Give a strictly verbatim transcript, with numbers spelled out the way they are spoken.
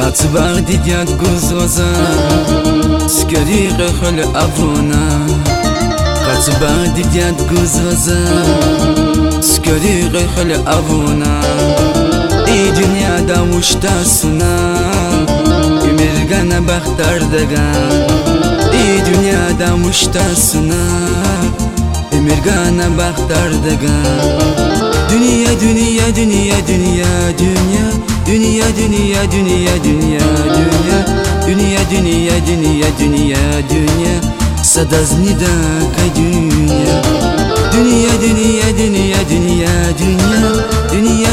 قطباغ دیدیات گوزوزا سکری خل ابونا قطباغ دیدیات گوزوزا سکری خل ابونا ای dünya da uçtasına Ümirgana baktar dagan ای dünya da uçtasına Ümirgana baktar dagan Dünya dünya dünya dünya dünya Dünya dünya dünya dünya dünya Dünya dünya dünya dünya dünya Sadazny da kay dünya Dünya dünya dünya dünya dünya Dünya